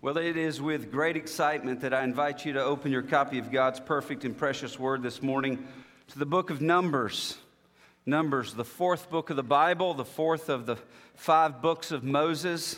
Well, it is with great excitement that I invite you to open your copy of God's perfect and precious word this morning to the book of Numbers. Numbers, the fourth book of the Bible, the fourth of the 5 books of Moses.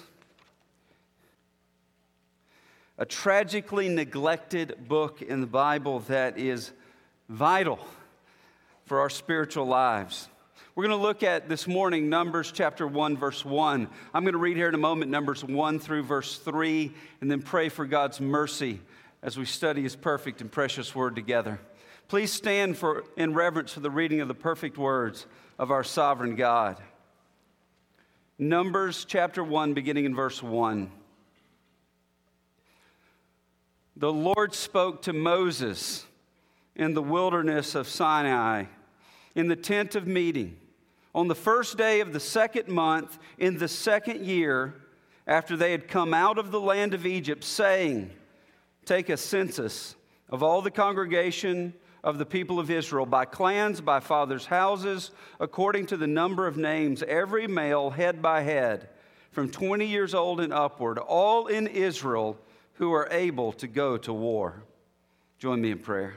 A tragically neglected book in the Bible that is vital for our spiritual lives. We're going to look at this morning Numbers chapter 1, verse 1. I'm going to read here in a moment Numbers 1 through verse 3, and then pray for God's mercy as we study His perfect and precious word together. Please stand in reverence for the reading of the perfect words of our sovereign God. Numbers chapter 1, beginning in verse 1. The Lord spoke to Moses in the wilderness of Sinai, in the tent of meeting, on the first day of the second month, in the second year, after they had come out of the land of Egypt, saying, "Take a census of all the congregation of the people of Israel, by clans, by fathers' houses, according to the number of names, every male, head by head, from 20 years old and upward, all in Israel who are able to go to war." Join me in prayer.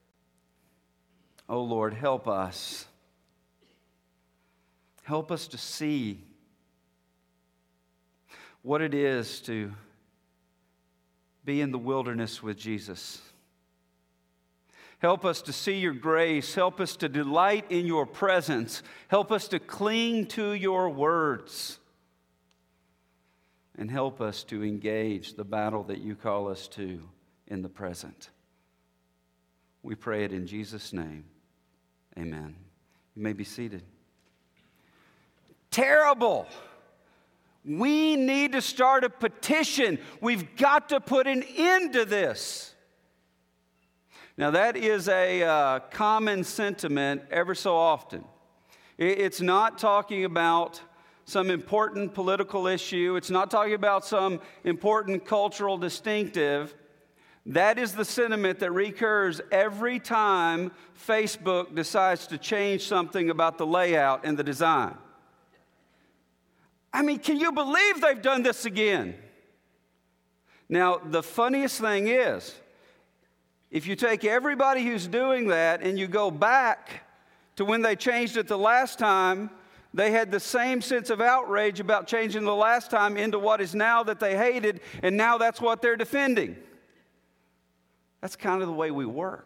Oh Lord, help us. Help us to see what it is to be in the wilderness with Jesus. Help us to see your grace. Help us to delight in your presence. Help us to cling to your words. And help us to engage the battle that you call us to in the present. We pray it in Jesus' name. Amen. You may be seated. Terrible. We need to start a petition. We've got to put an end to this. Now, that is a common sentiment ever so often. It's not talking about some important political issue. It's not talking about some important cultural distinctive. That is the sentiment that recurs every time Facebook decides to change something about the layout and the design. I mean, can you believe they've done this again? Now, the funniest thing is, if you take everybody who's doing that and you go back to when they changed it the last time, they had the same sense of outrage about changing the last time into what is now that they hated, and now that's what they're defending. That's kind of the way we work.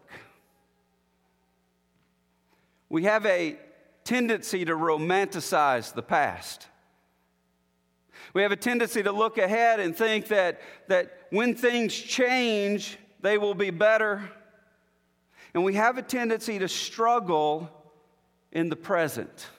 We have a tendency to romanticize the past. We have a tendency to look ahead and think that when things change, they will be better. And we have a tendency to struggle in the present.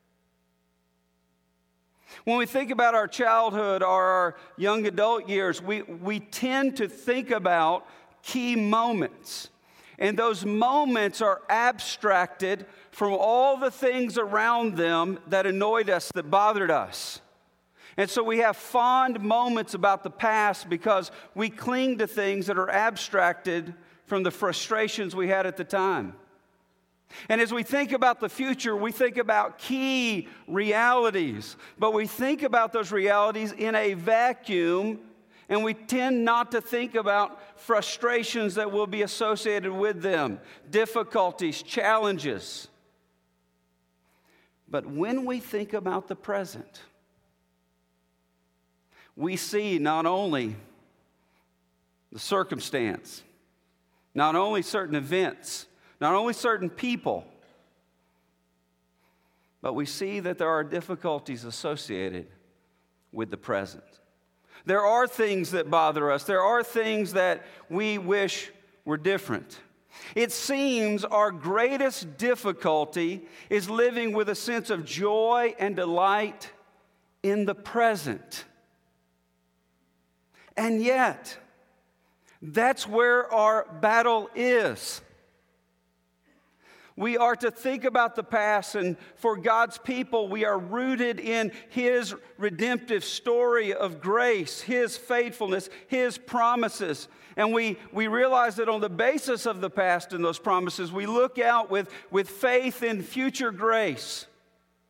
When we think about our childhood or our young adult years, we tend to think about key moments. And those moments are abstracted from all the things around them that annoyed us, that bothered us. And so we have fond moments about the past because we cling to things that are abstracted from the frustrations we had at the time. And as we think about the future, we think about key realities, but we think about those realities in a vacuum, and we tend not to think about frustrations that will be associated with them, difficulties, challenges. But when we think about the present, we see not only the circumstance, not only certain events, not only certain people, but we see that there are difficulties associated with the present. There are things that bother us. There are things that we wish were different. It seems our greatest difficulty is living with a sense of joy and delight in the present. And yet, that's where our battle is. We are to think about the past, and for God's people, we are rooted in His redemptive story of grace, His faithfulness, His promises. And we realize that on the basis of the past and those promises, we look out with faith in future grace.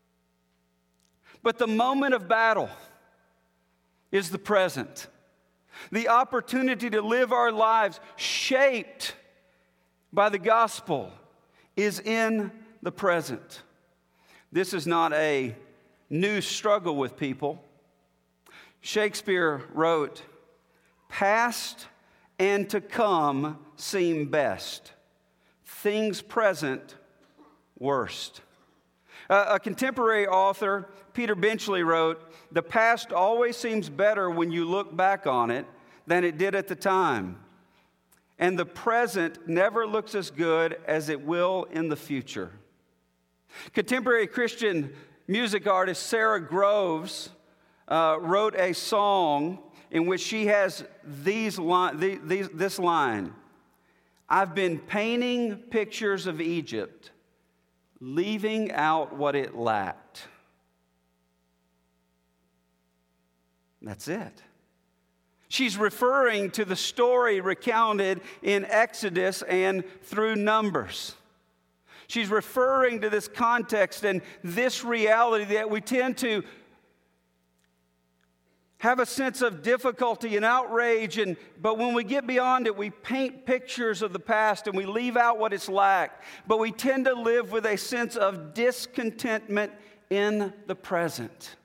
But the moment of battle is the present. The opportunity to live our lives shaped by the gospel is in the present. This is not a new struggle with people. Shakespeare wrote, "Past and to come seem best, things present worst." A contemporary author, Peter Benchley, wrote, "The past always seems better when you look back on it than it did at the time. And the present never looks as good as it will in the future." Contemporary Christian music artist Sarah Groves wrote a song in which she has this line, "I've been painting pictures of Egypt, leaving out what it lacked." That's it. She's referring to the story recounted in Exodus and through Numbers. She's referring to this context and this reality that we tend to have a sense of difficulty and outrage, but when we get beyond it, we paint pictures of the past and we leave out what it's lacked. But we tend to live with a sense of discontentment in the present.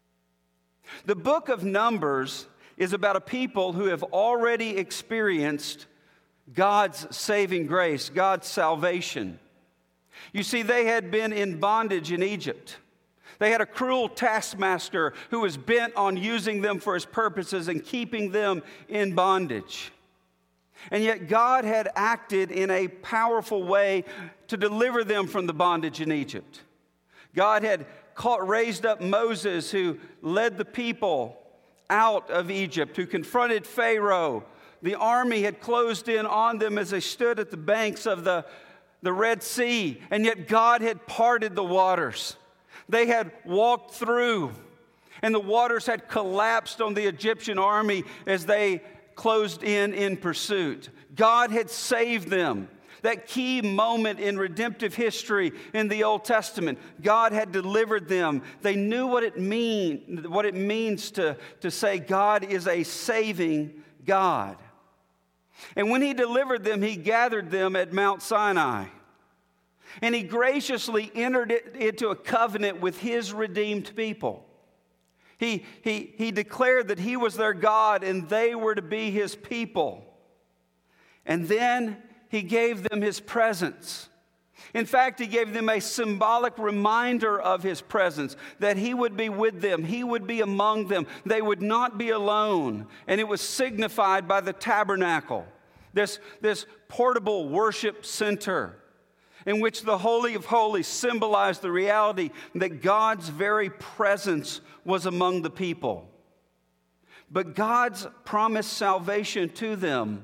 The book of Numbers is about a people who have already experienced God's saving grace, God's salvation. You see, they had been in bondage in Egypt. They had a cruel taskmaster who was bent on using them for his purposes and keeping them in bondage. And yet God had acted in a powerful way to deliver them from the bondage in Egypt. God had raised up Moses, who led the people out of Egypt, who confronted Pharaoh. The army had closed in on them as they stood at the banks of the Red Sea, and yet God had parted the waters. They had walked through, and the waters had collapsed on the Egyptian army as they closed in pursuit. God had saved them. That key moment in redemptive history in the Old Testament, God had delivered them. They knew what it means to say God is a saving God. And when He delivered them, He gathered them at Mount Sinai. And He graciously entered into a covenant with His redeemed people. He declared that He was their God and they were to be His people. And then He gave them His presence. In fact, He gave them a symbolic reminder of His presence, that He would be with them, He would be among them. They would not be alone. And it was signified by the tabernacle, this portable worship center in which the Holy of Holies symbolized the reality that God's very presence was among the people. But God's promised salvation to them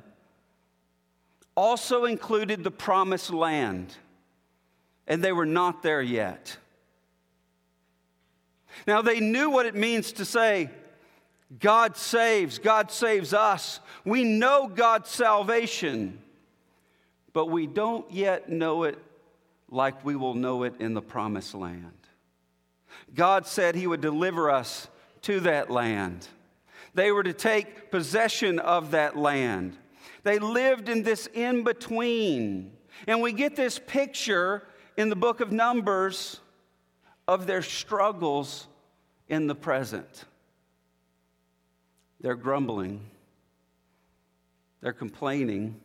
also included the promised land, and they were not there yet. Now, they knew what it means to say, God saves us. We know God's salvation, but we don't yet know it like we will know it in the promised land. God said He would deliver us to that land. They were to take possession of that land. They lived in this in-between. And we get this picture in the book of Numbers of their struggles in the present. They're grumbling. They're complaining.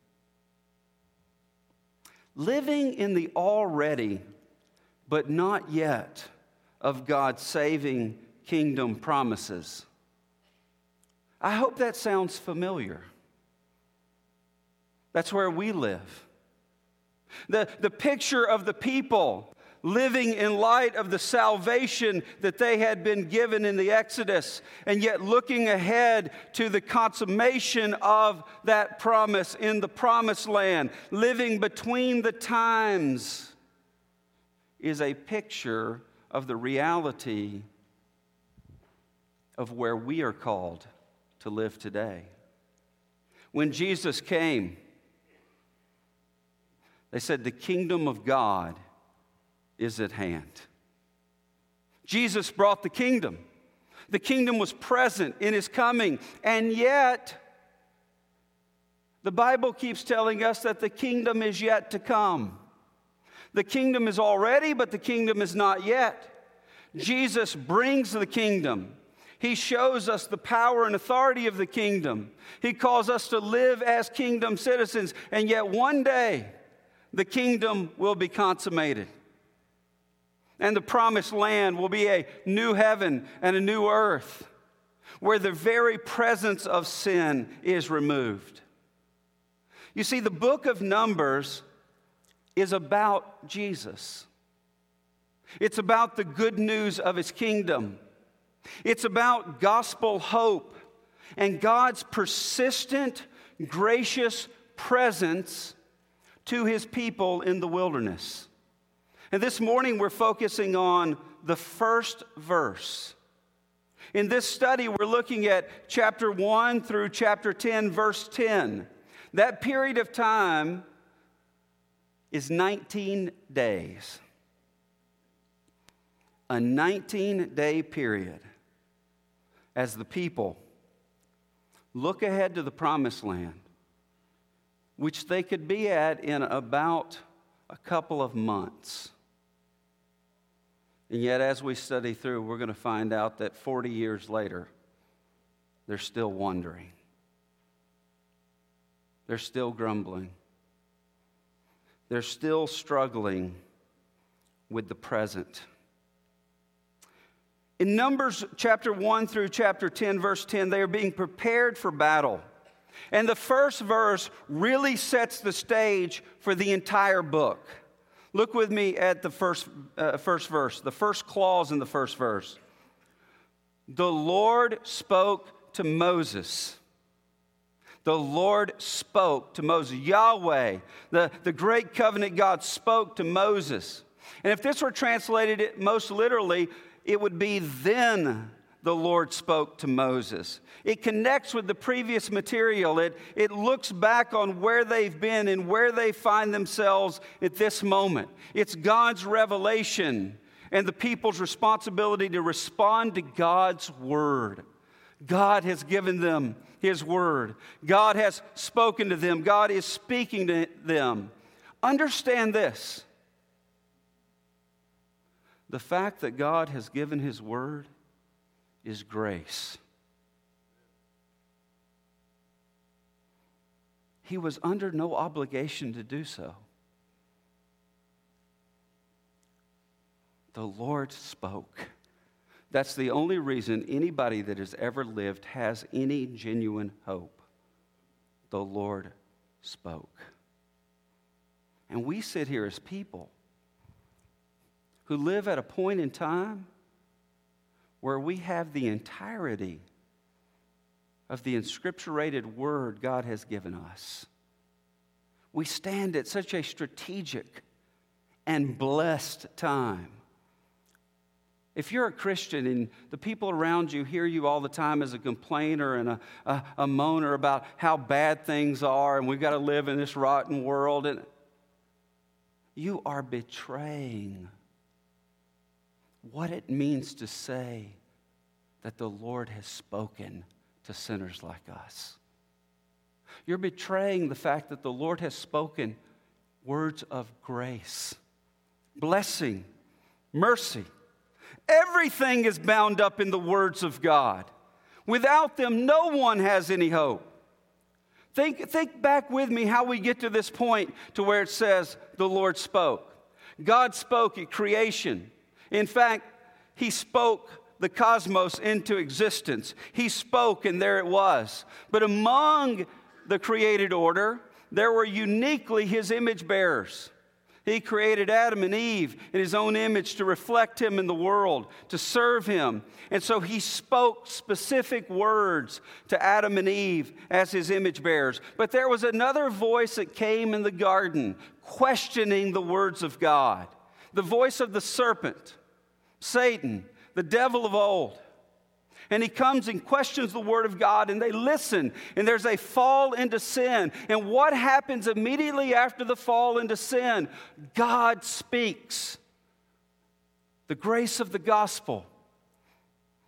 Living in the already, but not yet, of God's saving kingdom promises. I hope that sounds familiar. That's where we live. The picture of the people living in light of the salvation that they had been given in the Exodus, and yet looking ahead to the consummation of that promise in the promised land, living between the times, is a picture of the reality of where we are called to live today. When Jesus came, they said, the kingdom of God is at hand. Jesus brought the kingdom. The kingdom was present in his coming, and yet the Bible keeps telling us that the kingdom is yet to come. The kingdom is already, but the kingdom is not yet. Jesus brings the kingdom. He shows us the power and authority of the kingdom. He calls us to live as kingdom citizens, and yet one day the kingdom will be consummated. And the promised land will be a new heaven and a new earth where the very presence of sin is removed. You see, the book of Numbers is about Jesus. It's about the good news of his kingdom. It's about gospel hope and God's persistent, gracious presence to his people in the wilderness. And this morning we're focusing on the first verse. In this study, we're looking at chapter 1 through chapter 10, verse 10. That period of time is 19 days. A 19-day period as the people look ahead to the promised land, which they could be at in about a couple of months. And yet, as we study through, we're going to find out that 40 years later, they're still wandering. They're still grumbling. They're still struggling with the present. In Numbers chapter 1 through chapter 10, verse 10, they are being prepared for battle. And the first verse really sets the stage for the entire book. Look with me at the first verse, the first clause in the first verse. The Lord spoke to Moses. The Lord spoke to Moses. Yahweh, the great covenant God, spoke to Moses. And if this were translated most literally, it would be then the Lord spoke to Moses. It connects with the previous material. It looks back on where they've been and where they find themselves at this moment. It's God's revelation and the people's responsibility to respond to God's word. God has given them his word. God has spoken to them. God is speaking to them. Understand this. The fact that God has given his word is grace. He was under no obligation to do so. The Lord spoke. That's the only reason anybody that has ever lived has any genuine hope. The Lord spoke. And we sit here as people who live at a point in time where we have the entirety of the inscripturated word God has given us. We stand at such a strategic and blessed time. If you're a Christian and the people around you hear you all the time as a complainer and a moaner about how bad things are and we've got to live in this rotten world, and you are betraying what it means to say that the Lord has spoken to sinners like us. You're betraying the fact that the Lord has spoken words of grace, blessing, mercy. Everything is bound up in the words of God. Without them, no one has any hope. Think back with me how we get to this point to where it says the Lord spoke. God spoke at creation. In fact, he spoke the cosmos into existence. He spoke and there it was. But among the created order, there were uniquely his image bearers. He created Adam and Eve in his own image to reflect him in the world, to serve him. And so he spoke specific words to Adam and Eve as his image bearers. But there was another voice that came in the garden, questioning the words of God. The voice of the serpent, Satan, the devil of old. And he comes and questions the word of God, and they listen, and there's a fall into sin. And what happens immediately after the fall into sin? God speaks. The grace of the gospel.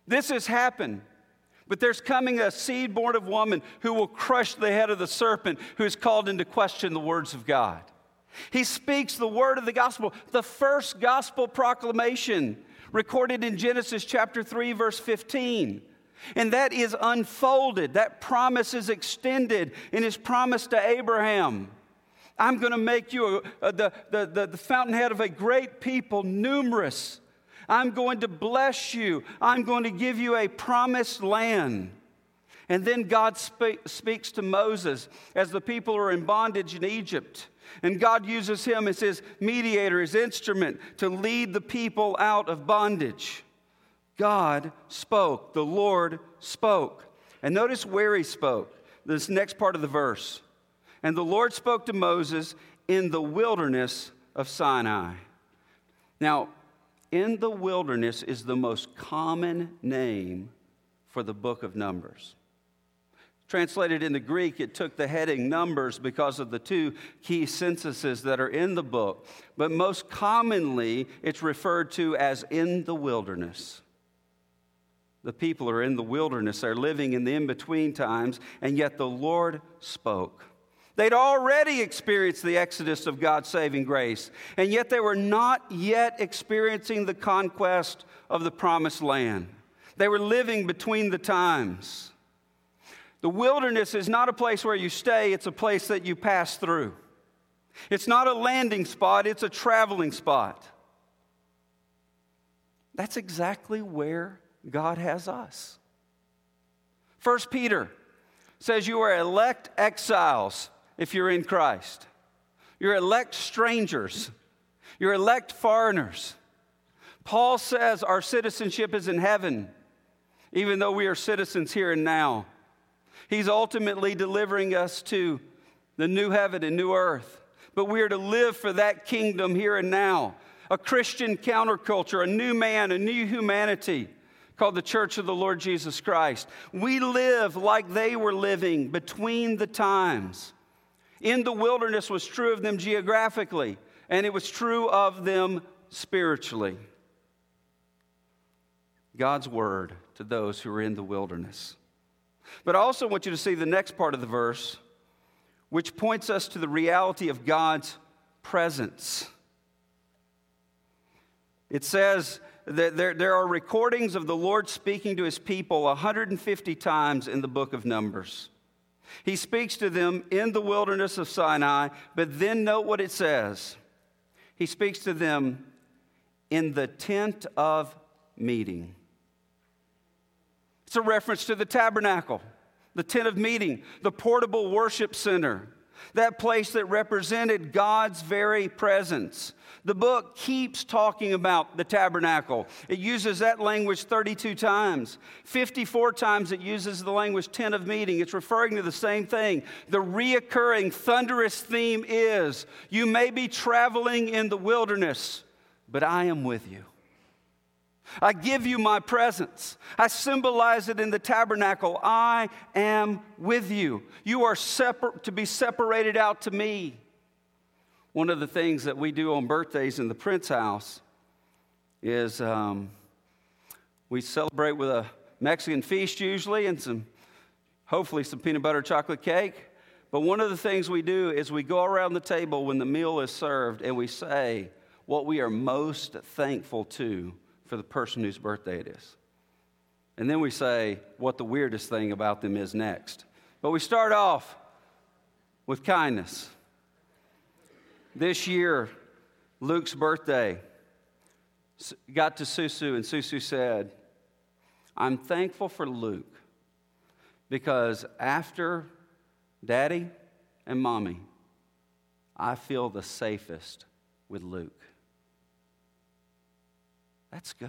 This has happened. But there's coming a seed born of woman who will crush the head of the serpent, who is called into question the words of God. He speaks the word of the gospel, the first gospel proclamation recorded in Genesis chapter 3, verse 15. And that is unfolded. That promise is extended in his promise to Abraham. I'm going to make you the fountainhead of a great people, numerous. I'm going to bless you. I'm going to give you a promised land. And then God speaks to Moses as the people are in bondage in Egypt. And God uses him as his mediator, his instrument to lead the people out of bondage. God spoke. The Lord spoke. And notice where he spoke. This next part of the verse. And the Lord spoke to Moses in the wilderness of Sinai. Now, in the wilderness is the most common name for the book of Numbers. Translated into Greek, it took the heading Numbers because of the two key censuses that are in the book. But most commonly, it's referred to as in the wilderness. The people are in the wilderness. They're living in the in-between times, and yet the Lord spoke. They'd already experienced the exodus of God's saving grace, and yet they were not yet experiencing the conquest of the promised land. They were living between the times. The wilderness is not a place where you stay, it's a place that you pass through. It's not a landing spot, it's a traveling spot. That's exactly where God has us. 1 Peter says you are elect exiles if you're in Christ. You're elect strangers. You're elect foreigners. Paul says our citizenship is in heaven, even though we are citizens here and now. He's ultimately delivering us to the new heaven and new earth. But we are to live for that kingdom here and now. A Christian counterculture, a new man, a new humanity called the Church of the Lord Jesus Christ. We live like they were living between the times. In the wilderness was true of them geographically, and it was true of them spiritually. God's word to those who are in the wilderness. But I also want you to see the next part of the verse, which points us to the reality of God's presence. It says that there are recordings of the Lord speaking to his people 150 times in the book of Numbers. He speaks to them in the wilderness of Sinai, but then note what it says. He speaks to them in the tent of meeting. It's a reference to the tabernacle, the tent of meeting, the portable worship center, that place that represented God's very presence. The book keeps talking about the tabernacle. It uses that language 32 times. 54 times it uses the language tent of meeting. It's referring to the same thing. The reoccurring thunderous theme is, you may be traveling in the wilderness, but I am with you. I give you my presence. I symbolize it in the tabernacle. I am with you. You are to be separated out to me. One of the things that we do on birthdays in the Prince house is we celebrate with a Mexican feast usually and hopefully some peanut butter chocolate cake. But one of the things we do is we go around the table when the meal is served and we say what we are most thankful to for the person whose birthday it is. And then we say what the weirdest thing about them is next. But we start off with kindness. This year, Luke's birthday, got to Susu, and Susu said, I'm thankful for Luke because after Daddy and Mommy, I feel the safest with Luke. That's good.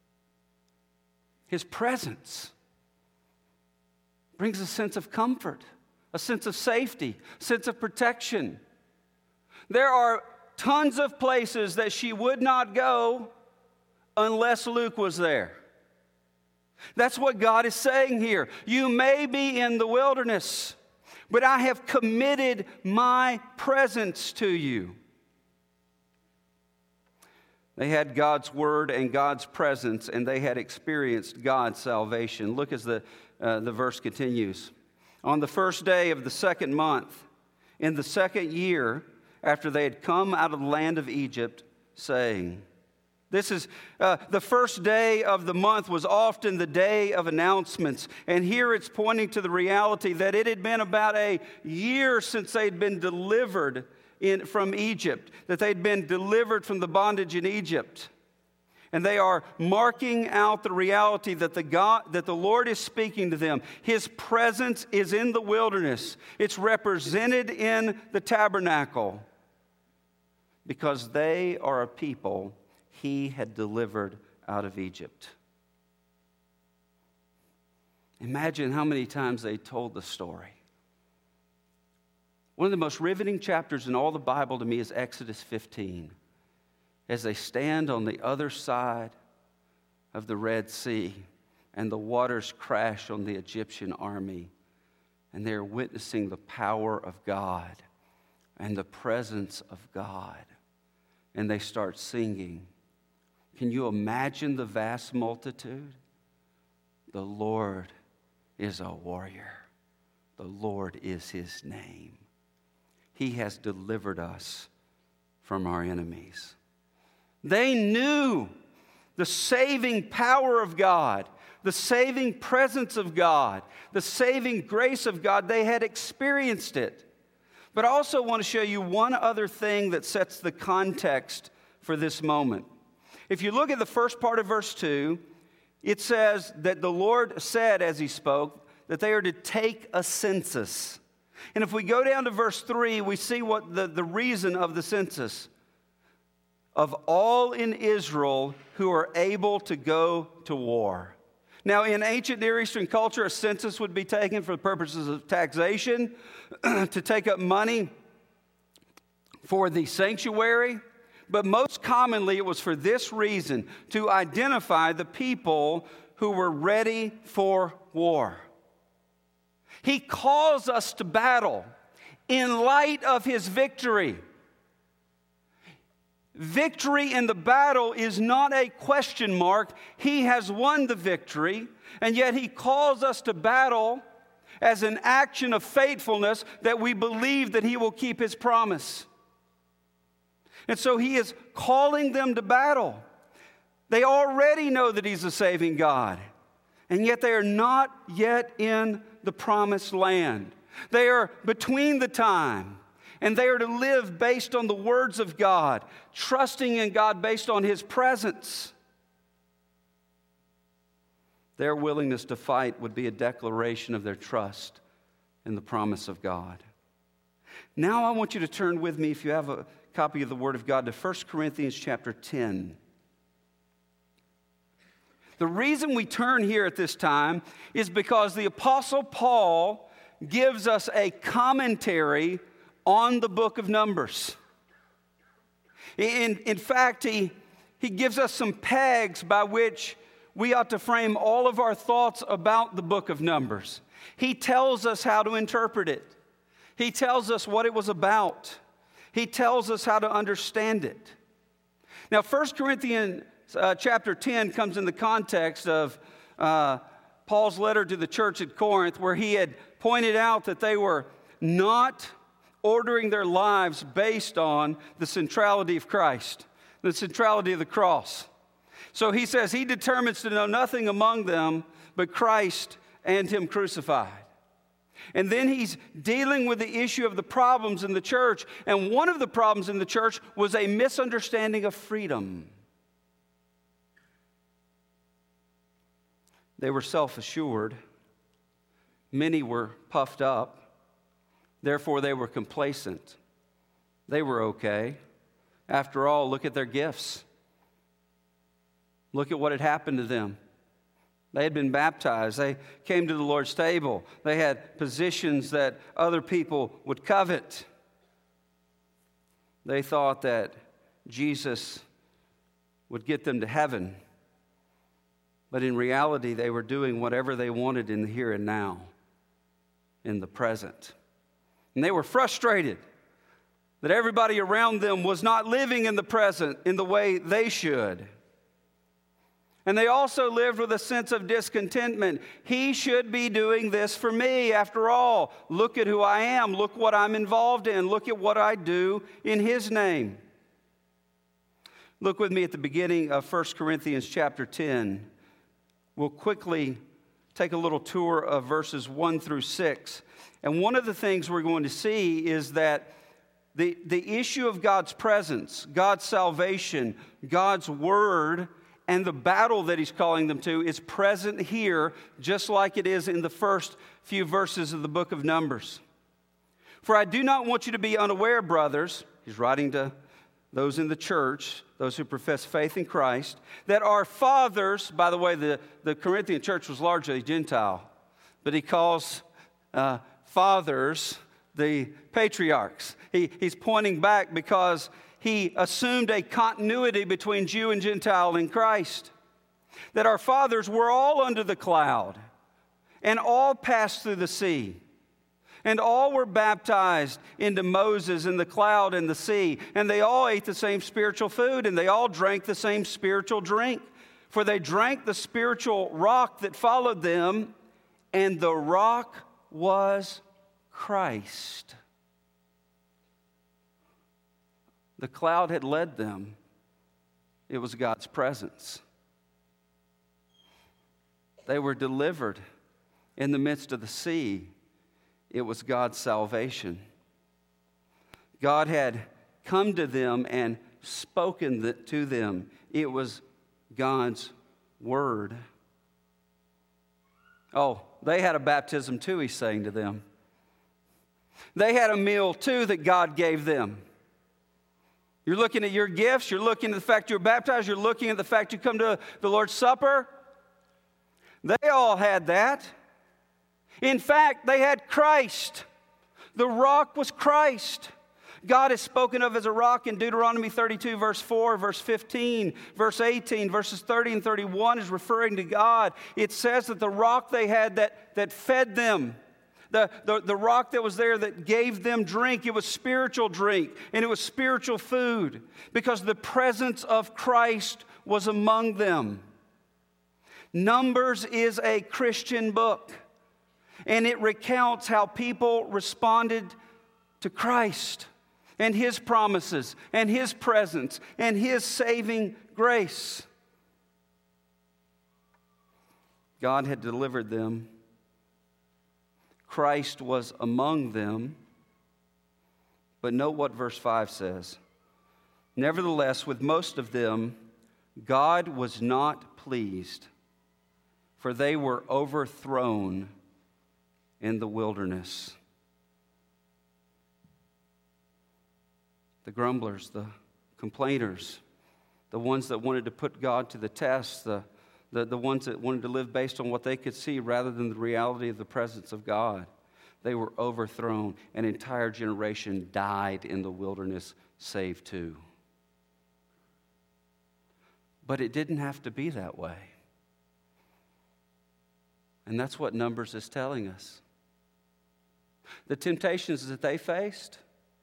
His presence brings a sense of comfort, a sense of safety, a sense of protection. There are tons of places that she would not go unless Luke was there. That's what God is saying here. You may be in the wilderness, but I have committed my presence to you. They had God's word and God's presence, and they had experienced God's salvation. Look as the verse continues. On the first day of the second month, in the second year after they had come out of the land of Egypt, saying, this is the first day of the month was often the day of announcements. And here it's pointing to the reality that it had been about a year since they'd been delivered from Egypt, that they'd been delivered from the bondage in Egypt. And they are marking out the reality that the Lord is speaking to them. His presence is in the wilderness. It's represented in the tabernacle because they are a people He had delivered out of Egypt. Imagine how many times they told the story. One of the most riveting chapters in all the Bible to me is Exodus 15. As they stand on the other side of the Red Sea and the waters crash on the Egyptian army, and they're witnessing the power of God and the presence of God, and they start singing. Can you imagine the vast multitude? The Lord is a warrior. The Lord is His name. He has delivered us from our enemies. They knew the saving power of God, the saving presence of God, the saving grace of God. They had experienced it. But I also want to show you one other thing that sets the context for this moment. If you look at the first part of verse 2, it says that the Lord said as He spoke that they are to take a census. And if we go down to verse 3, we see what the reason of the census. Of all in Israel who are able to go to war. Now, in ancient Near Eastern culture, a census would be taken for the purposes of taxation, to take up money for the sanctuary. But most commonly, it was for this reason, to identify the people who were ready for war. He calls us to battle in light of His victory. Victory in the battle is not a question mark. He has won the victory, and yet He calls us to battle as an action of faithfulness that we believe that He will keep His promise. And so He is calling them to battle. They already know that He's a saving God, and yet they are not yet in the promised land. They are between the time. And they are to live based on the words of God, trusting in God based on His presence. Their willingness to fight would be a declaration of their trust in the promise of God. Now I want you to turn with me, if you have a copy of the Word of God, to 1 Corinthians chapter 10. The reason we turn here at this time is because the Apostle Paul gives us a commentary on the book of Numbers. In fact, he gives us some pegs by which we ought to frame all of our thoughts about the book of Numbers. He tells us how to interpret it. He tells us what it was about. He tells us how to understand it. Now, 1 Corinthians chapter 10 comes in the context of Paul's letter to the church at Corinth, where he had pointed out that they were not ordering their lives based on the centrality of Christ, the centrality of the cross. So he says he determines to know nothing among them but Christ and Him crucified. And then he's dealing with the issue of the problems in the church. And one of the problems in the church was a misunderstanding of freedom. They were self-assured. Many were puffed up. Therefore, they were complacent. They were okay. After all, look at their gifts. Look at what had happened to them. They had been baptized. They came to the Lord's table. They had positions that other people would covet. They thought that Jesus would get them to heaven. But in reality, they were doing whatever they wanted in the here and now, in the present. And they were frustrated. that everybody around them was not living in the present in the way they should. And they also lived with a sense of discontentment. He should be doing this for me. After all, look at who I am. Look what I'm involved in. Look at what I do in His name. Look with me at the beginning of 1 Corinthians chapter 10. We'll quickly take a little tour of verses 1 through 6. And one of the things we're going to see is that the issue of God's presence, God's salvation, God's word, and the battle that He's calling them to is present here, just like it is in the first few verses of the book of Numbers. For I do not want you to be unaware, brothers, He's writing to those in the church, those who profess faith in Christ, that our fathers, by the way, the Corinthian church was largely Gentile, but he calls fathers the patriarchs. He's pointing back because he assumed a continuity between Jew and Gentile in Christ. That our fathers were all under the cloud and all passed through the sea. And all were baptized into Moses in the cloud and the sea. And they all ate the same spiritual food, and they all drank the same spiritual drink. For they drank the spiritual rock that followed them, and the rock was Christ. The cloud had led them. It was God's presence. They were delivered in the midst of the sea. It was God's salvation. God had come to them and spoken to them. It was God's word. Oh, they had a baptism too, He's saying to them. They had a meal too that God gave them. You're looking at your gifts. You're looking at the fact you're baptized. You're looking at the fact you come to the Lord's Supper. They all had that. In fact, they had Christ. The rock was Christ. God is spoken of as a rock in Deuteronomy 32, verse 4, verse 15, verse 18, verses 30 and 31 is referring to God. It says that the rock they had that fed them, the rock that was there that gave them drink, it was spiritual drink and it was spiritual food because the presence of Christ was among them. Numbers is a Christian book, and it recounts how people responded to Christ and His promises and His presence and His saving grace. God had delivered them. Christ was among them. But note what verse 5 says. Nevertheless, with most of them, God was not pleased, for they were overthrown in the wilderness. The grumblers, the complainers, the ones that wanted to put God to the test, the ones that wanted to live based on what they could see rather than the reality of the presence of God. They were overthrown. An entire generation died in the wilderness, save two. But it didn't have to be that way. And that's what Numbers is telling us. The temptations that they faced,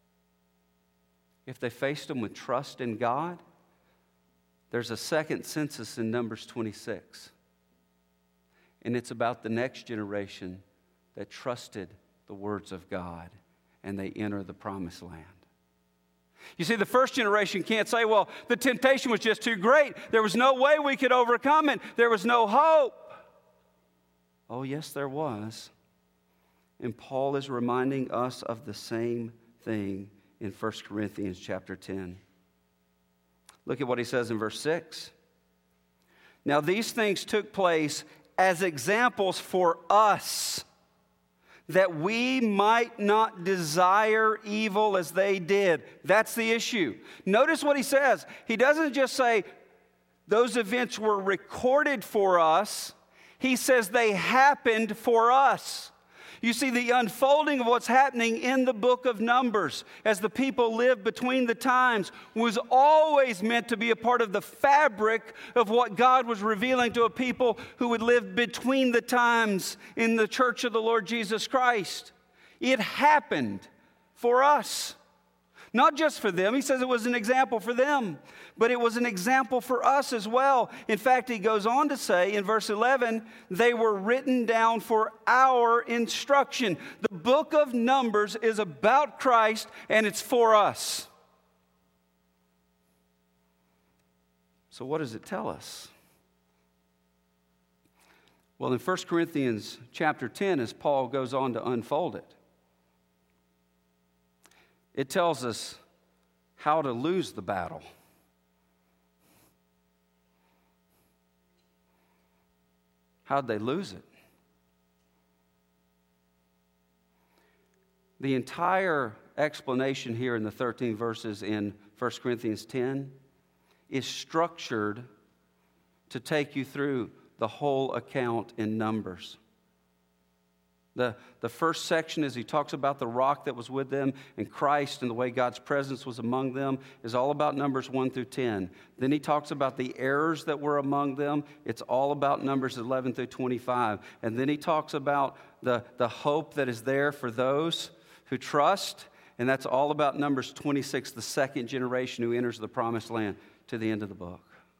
if they faced them with trust in God, there's a second census in Numbers 26. And it's about the next generation that trusted the words of God and they enter the promised land. You see, the first generation can't say, well, the temptation was just too great. There was no way we could overcome it. There was no hope. Oh, yes, there was. And Paul is reminding us of the same thing in 1 Corinthians chapter 10. Look at what he says in verse 6. Now these things took place as examples for us, that we might not desire evil as they did. That's the issue. Notice what he says. He doesn't just say those events were recorded for us. He says they happened for us. You see, the unfolding of what's happening in the book of Numbers as the people lived between the times was always meant to be a part of the fabric of what God was revealing to a people who would live between the times in the church of the Lord Jesus Christ. It happened for us. Not just for them. He says it was an example for them, but it was an example for us as well. In fact, he goes on to say in verse 11, they were written down for our instruction. The book of Numbers is about Christ, and it's for us. So what does it tell us? Well, in 1 Corinthians chapter 10, as Paul goes on to unfold it, it tells us how to lose the battle. How'd they lose it? The entire explanation here in the 13 verses in 1 Corinthians 10 is structured to take you through the whole account in Numbers. The first section, as he talks about the rock that was with them and Christ and the way God's presence was among them, is all about Numbers 1 through 10. Then he talks about the errors that were among them. It's all about Numbers 11 through 25. And then he talks about the hope that is there for those who trust. And that's all about Numbers 26, the second generation who enters the promised land, to the end of the book.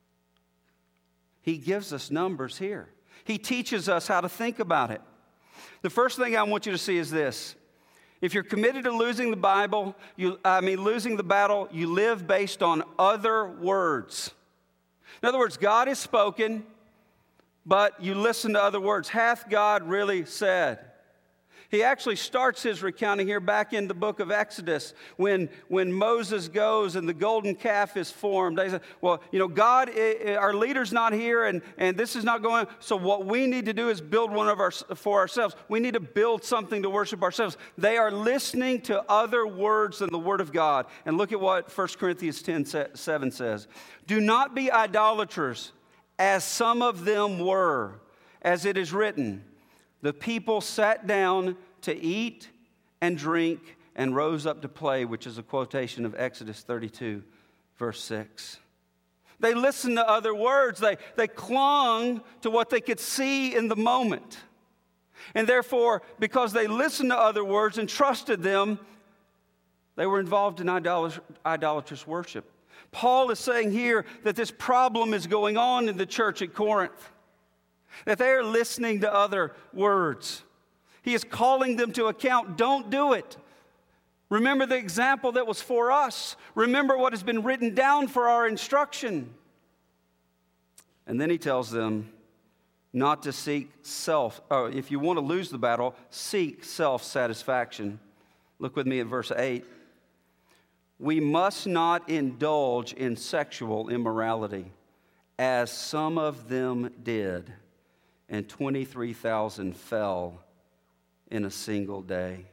He gives us Numbers here. He teaches us how to think about it. The first thing I want you to see is this. If you're committed to losing the Bible, losing the battle, you live based on other words. In other words, God has spoken, but you listen to other words. Hath God really said? He actually starts his recounting here back in the book of Exodus when Moses goes and the golden calf is formed. They say, well, God, our leader's not here and this is not going on. So what we need to do is build one for ourselves. We need to build something to worship ourselves. They are listening to other words than the Word of God. And look at what 1 Corinthians 10:7 says. Do not be idolaters, as some of them were, as it is written. The people sat down to eat and drink and rose up to play, which is a quotation of Exodus 32, verse 6. They listened to other words. They clung to what they could see in the moment. And therefore, because they listened to other words and trusted them, they were involved in idolatrous worship. Paul is saying here that this problem is going on in the church at Corinth. That they are listening to other words. He is calling them to account. Don't do it. Remember the example that was for us. Remember what has been written down for our instruction. And then he tells them not to seek if you want to lose the battle, seek self-satisfaction. Look with me at verse 8. We must not indulge in sexual immorality, as some of them did. And 23,000 fell in a single day.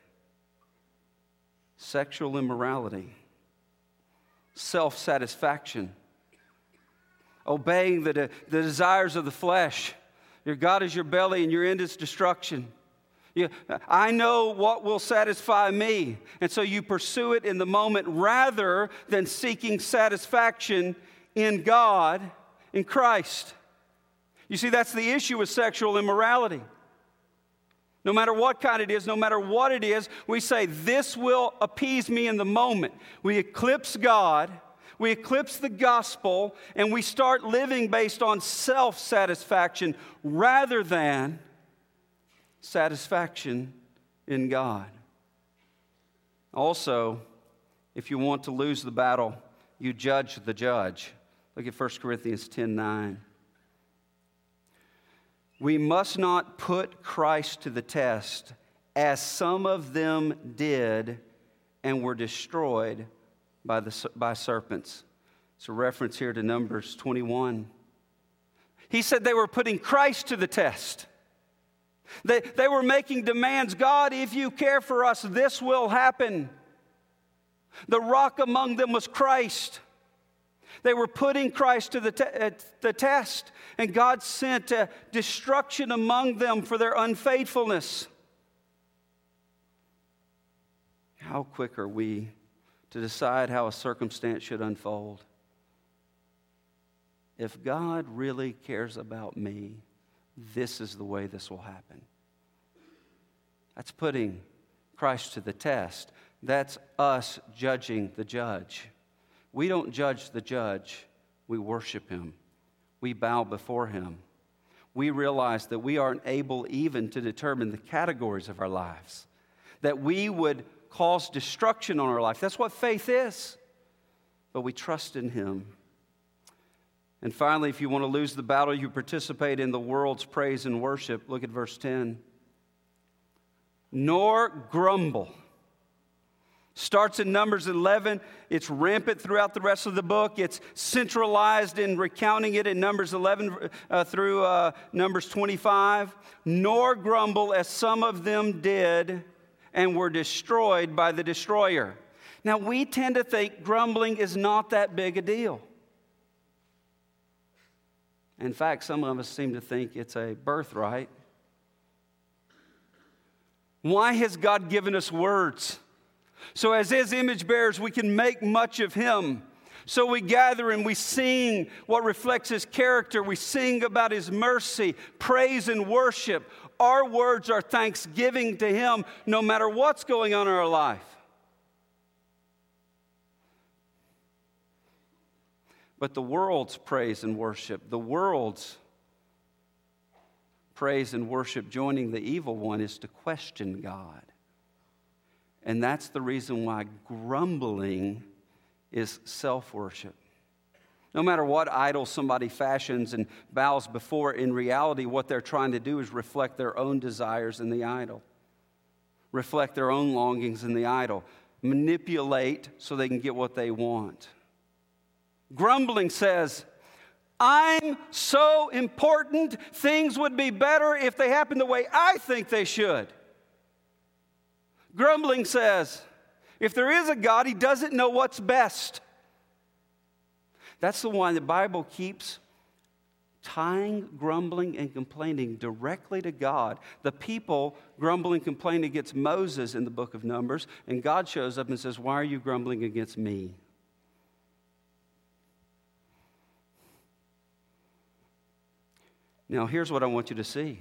Sexual immorality, self-satisfaction, obeying the desires of the flesh. Your God is your belly and your end is destruction. I know what will satisfy me. And so you pursue it in the moment rather than seeking satisfaction in God, in Christ. You see, that's the issue with sexual immorality. No matter what kind it is, no matter what it is, we say, this will appease me in the moment. We eclipse God, we eclipse the gospel, and we start living based on self-satisfaction rather than satisfaction in God. Also, if you want to lose the battle, you judge the judge. Look at 1 Corinthians 10:9. We must not put Christ to the test, as some of them did and were destroyed by serpents. It's a reference here to Numbers 21. He said they were putting Christ to the test. They were making demands. God, if you care for us, this will happen. The rock among them was Christ. They were putting Christ to the test, and God sent destruction among them for their unfaithfulness. How quick are we to decide how a circumstance should unfold? If God really cares about me, this is the way this will happen. That's putting Christ to the test. That's us judging the judge. We don't judge the judge. We worship him. We bow before him. We realize that we aren't able even to determine the categories of our lives, that we would cause destruction on our life. That's what faith is. But we trust in him. And finally, if you want to lose the battle, you participate in the world's praise and worship. Look at verse 10. Nor grumble. Starts in Numbers 11. It's rampant throughout the rest of the book. It's centralized in recounting it in Numbers 11 through Numbers 25. Nor grumble as some of them did and were destroyed by the destroyer. Now, we tend to think grumbling is not that big a deal. In fact, some of us seem to think it's a birthright. Why has God given us words? So as his image bearers, we can make much of him. So we gather and we sing what reflects his character. We sing about his mercy, praise and worship. Our words are thanksgiving to him no matter what's going on in our life. But the world's praise and worship, the world's praise and worship joining the evil one is to question God. And that's the reason why grumbling is self-worship. No matter what idol somebody fashions and bows before, in reality, what they're trying to do is reflect their own desires in the idol. Reflect their own longings in the idol. Manipulate so they can get what they want. Grumbling says, I'm so important, things would be better if they happened the way I think they should. Grumbling says, if there is a God, he doesn't know what's best. That's the one the Bible keeps tying grumbling and complaining directly to God. The people grumbling and complaining against Moses in the book of Numbers, and God shows up and says, why are you grumbling against me? Now, here's what I want you to see.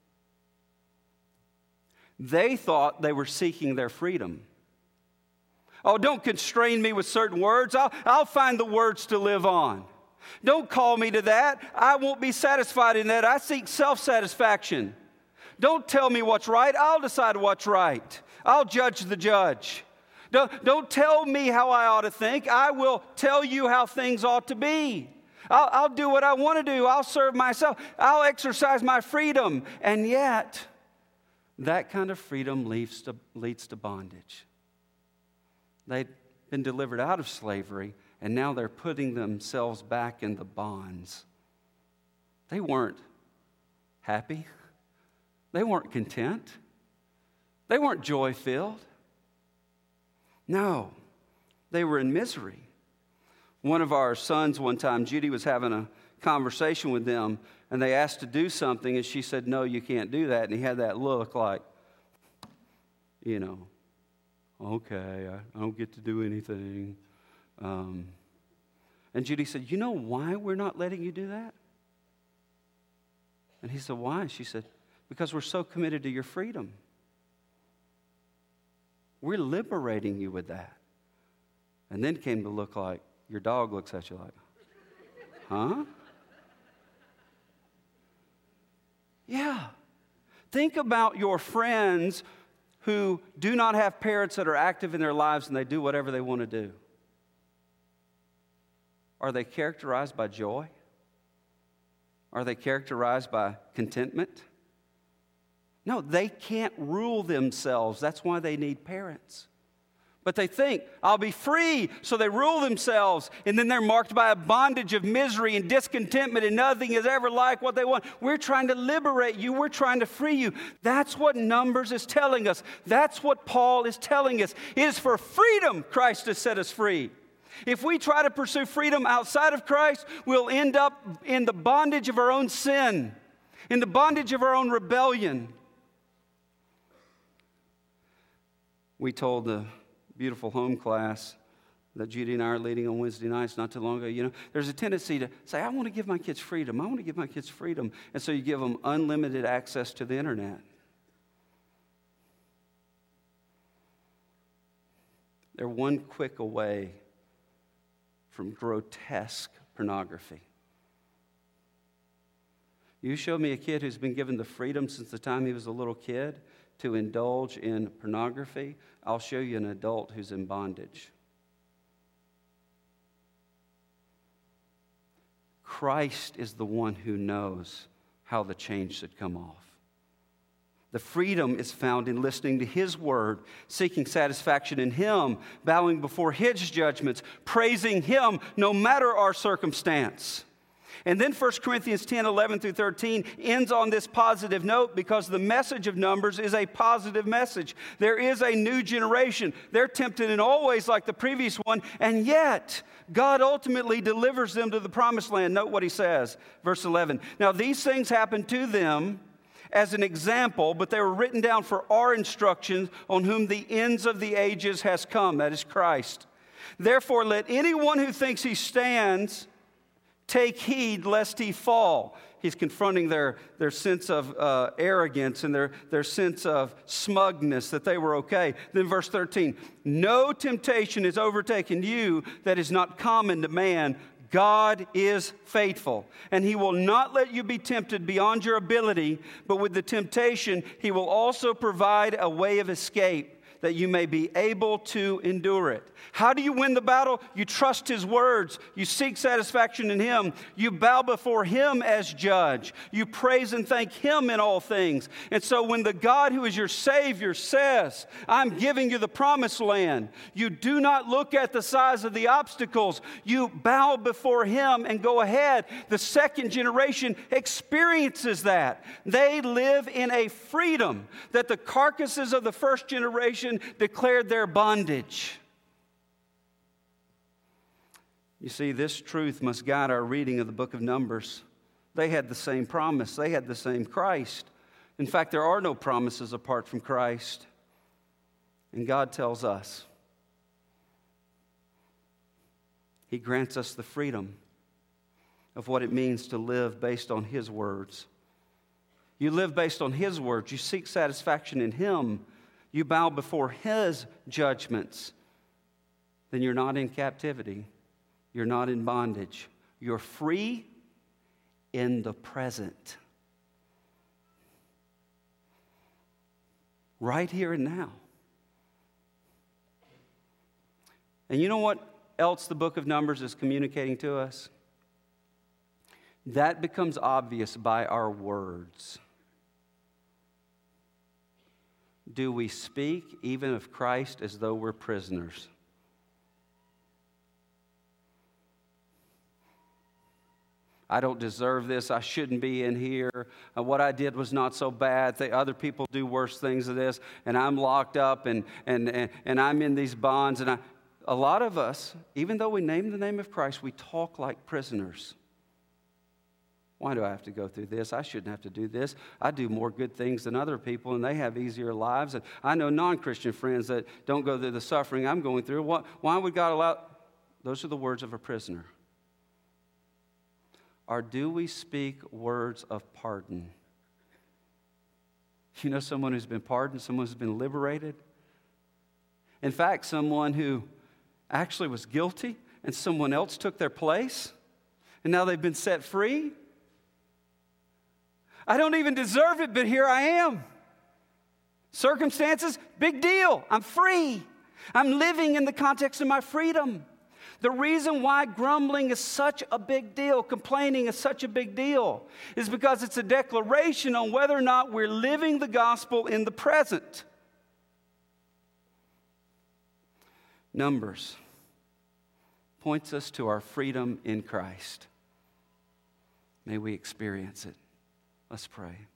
They thought they were seeking their freedom. Oh, don't constrain me with certain words. I'll find the words to live on. Don't call me to that. I won't be satisfied in that. I seek self-satisfaction. Don't tell me what's right. I'll decide what's right. I'll judge the judge. Don't tell me how I ought to think. I will tell you how things ought to be. I'll do what I want to do. I'll serve myself. I'll exercise my freedom. And yet, that kind of freedom leads to bondage. They'd been delivered out of slavery, and now they're putting themselves back in the bonds. They weren't happy. They weren't content. They weren't joy-filled. No, they were in misery. One of our sons one time, Judy was having a conversation with them, and they asked to do something, and she said, no, you can't do that. And he had that look like, okay, I don't get to do anything. And Judy said, you know why we're not letting you do that? And he said, why? She said, because we're so committed to your freedom. We're liberating you with that. And then came to look like, your dog looks at you like, huh? Yeah. Think about your friends who do not have parents that are active in their lives and they do whatever they want to do. Are they characterized by joy? Are they characterized by contentment? No, they can't rule themselves. That's why they need parents. But they think, I'll be free, so they rule themselves, and then they're marked by a bondage of misery and discontentment, and nothing is ever like what they want. We're trying to liberate you. We're trying to free you. That's what Numbers is telling us. That's what Paul is telling us. It is for freedom Christ has set us free. If we try to pursue freedom outside of Christ, we'll end up in the bondage of our own sin, in the bondage of our own rebellion. We told the beautiful home class that Judy and I are leading on Wednesday nights not too long ago, there's a tendency to say, I want to give my kids freedom. I want to give my kids freedom. And so you give them unlimited access to the internet. They're one click away from grotesque pornography. You show me a kid who's been given the freedom since the time he was a little kid to indulge in pornography, I'll show you an adult who's in bondage. Christ is the one who knows how the change should come off. The freedom is found in listening to His word, seeking satisfaction in Him, bowing before His judgments, praising Him no matter our circumstance. And then 1 Corinthians 10, 11 through 13 ends on this positive note because the message of Numbers is a positive message. There is a new generation. They're tempted in all ways like the previous one, and yet God ultimately delivers them to the promised land. Note what he says, verse 11. Now these things happened to them as an example, but they were written down for our instructions, on whom the ends of the ages has come, that is Christ. Therefore, let anyone who thinks he stands take heed lest he fall. He's confronting their sense of arrogance and their sense of smugness, that they were okay. Then verse 13, no temptation is overtaken you that is not common to man. God is faithful, and He will not let you be tempted beyond your ability, but with the temptation, He will also provide a way of escape that you may be able to endure it. How do you win the battle? You trust His words. You seek satisfaction in Him. You bow before Him as judge. You praise and thank Him in all things. And so when the God who is your Savior says, I'm giving you the promised land, you do not look at the size of the obstacles. You bow before Him and go ahead. The second generation experiences that. They live in a freedom that the carcasses of the first generation declared their bondage. You see, this truth must guide our reading of the book of Numbers. They had the same promise. They had the same Christ. In fact, there are no promises apart from Christ. And God tells us He grants us the freedom of what it means to live based on His words. You live based on His words. You seek satisfaction in Him. You bow before His judgments. Then you're not in captivity. You're not in bondage. You're free in the present. Right here and now. And you know what else the book of Numbers is communicating to us? That becomes obvious by our words. Do we speak even of Christ as though we're prisoners? I don't deserve this. I shouldn't be in here. What I did was not so bad. Other people do worse things than this, and I'm locked up, and I'm in these bonds. And a lot of us, even though we name the name of Christ, we talk like prisoners. Why do I have to go through this? I shouldn't have to do this. I do more good things than other people, and they have easier lives. And I know non-Christian friends that don't go through the suffering I'm going through. Why would God allow? Those are the words of a prisoner. Or do we speak words of pardon? You know someone who's been pardoned, someone who's been liberated? In fact, someone who actually was guilty and someone else took their place, and now they've been set free? I don't even deserve it, but here I am. Circumstances, big deal. I'm free. I'm living in the context of my freedom. The reason why grumbling is such a big deal, complaining is such a big deal, is because it's a declaration on whether or not we're living the gospel in the present. Numbers points us to our freedom in Christ. May we experience it. Let's pray.